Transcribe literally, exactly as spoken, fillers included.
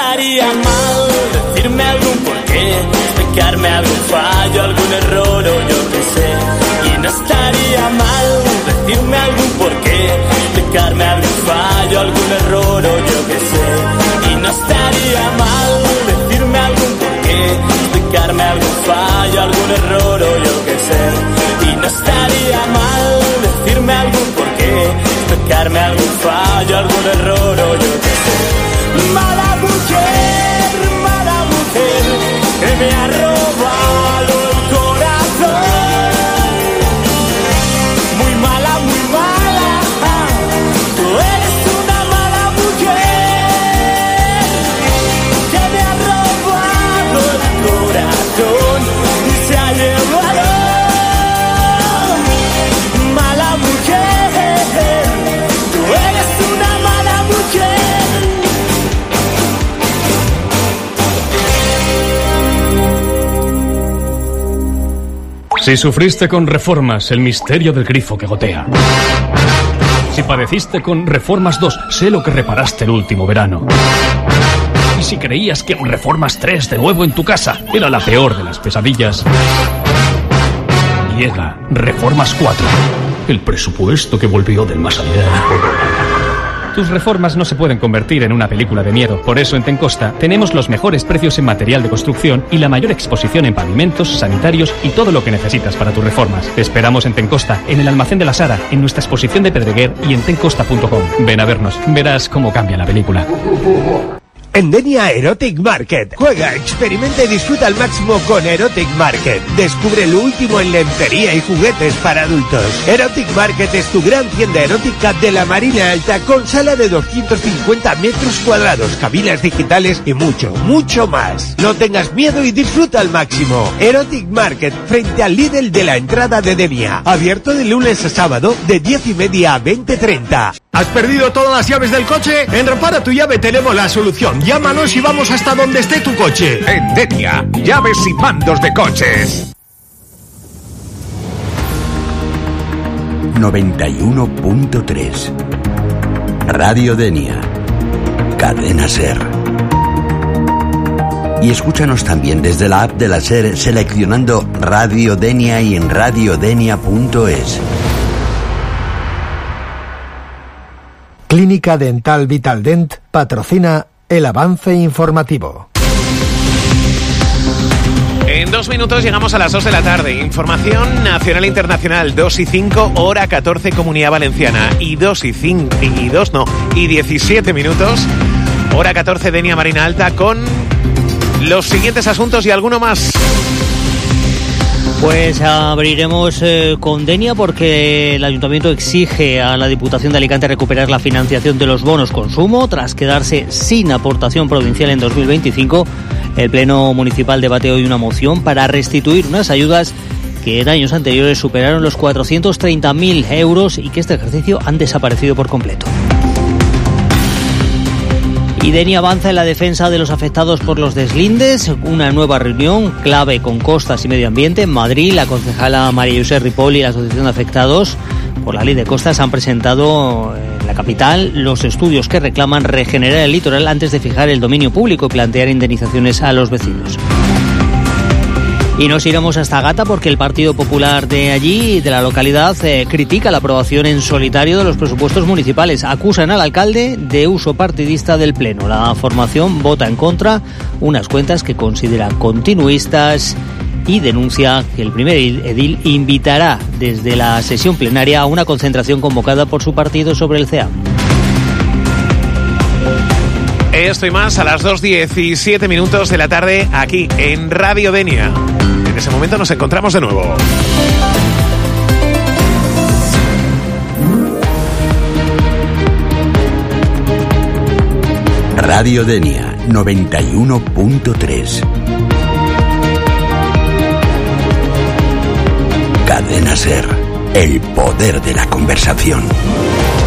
estaría mal decirme algún porqué, explicarme algún fallo, algún error o yo qué sé. Y no estaría mal decirme algún porqué, explicarme algún fallo, algún error o yo qué sé. Y no estaría mal decirme algún porqué, explicarme algún fallo, algún error o yo qué sé. Y no estaría mal decirme algún porqué, explicarme algún fallo, algún error o yo qué sé. Mala mujer, mala mujer, que me ha robado el corazón. Muy mala, muy mala, tú eres una mala mujer, que me ha robado el corazón y se ha llevado. Mala mujer, tú eres una mala mujer. Si sufriste con Reformas, el misterio del grifo que gotea. Si padeciste con Reformas dos, sé lo que reparaste el último verano. Y si creías que Reformas tres de nuevo en tu casa era la peor de las pesadillas, llega Reformas cuatro, el presupuesto que volvió del más allá. Tus reformas no se pueden convertir en una película de miedo. Por eso en Tencosta tenemos los mejores precios en material de construcción y la mayor exposición en pavimentos, sanitarios y todo lo que necesitas para tus reformas. Te esperamos en Tencosta, en el almacén de la Sara, en nuestra exposición de Pedreguer y en tencosta punto com. Ven a vernos, verás cómo cambia la película. En Denia Erotic Market. Juega, experimenta y disfruta al máximo con Erotic Market. Descubre lo último en lencería y juguetes para adultos. Erotic Market es tu gran tienda erótica de la Marina Alta con sala de doscientos cincuenta metros cuadrados, cabinas digitales y mucho, mucho más. No tengas miedo y disfruta al máximo. Erotic Market, frente al Lidl de la entrada de Denia. Abierto de lunes a sábado de diez y media a veinte treinta. ¿Has perdido todas las llaves del coche? En Repara tu Llave tenemos la solución. Llámanos y vamos hasta donde esté tu coche. En Denia, llaves y mandos de coches. noventa y uno punto tres Radio Denia, Cadena Ser. Y escúchanos también desde la app de la Ser seleccionando Radio Denia y en radiodenia punto es. Clínica Dental Vitaldent patrocina el avance informativo. En dos minutos llegamos a las dos de la tarde. Información nacional e internacional. dos y cinco, hora catorce, Comunidad Valenciana. Y dos y cinco, y dos no, y diecisiete minutos, hora catorce, Denia Marina Alta, con los siguientes asuntos y alguno más. Pues abriremos eh, con Denia porque el Ayuntamiento exige a la Diputación de Alicante recuperar la financiación de los bonos consumo. Tras quedarse sin aportación provincial en dos mil veinticinco, el Pleno Municipal debate hoy una moción para restituir unas ayudas que en años anteriores superaron los cuatrocientos treinta mil euros y que este ejercicio han desaparecido por completo. Y Denia avanza en la defensa de los afectados por los deslindes. Una nueva reunión clave con Costas y Medio Ambiente en Madrid. La concejala María José Ripoll y la Asociación de Afectados por la Ley de Costas han presentado en la capital los estudios que reclaman regenerar el litoral antes de fijar el dominio público y plantear indemnizaciones a los vecinos. Y nos iremos hasta Gata porque el Partido Popular de allí, de la localidad, eh, critica la aprobación en solitario de los presupuestos municipales. Acusan al alcalde de uso partidista del Pleno. La formación vota en contra unas cuentas que considera continuistas y denuncia que el primer edil invitará desde la sesión plenaria a una concentración convocada por su partido sobre el C E A M. Esto y más a las dos diecisiete minutos de la tarde aquí en Radio Denia. En ese momento nos encontramos de nuevo. Radio Denia noventa y uno punto tres. Cadena Ser, el poder de la conversación.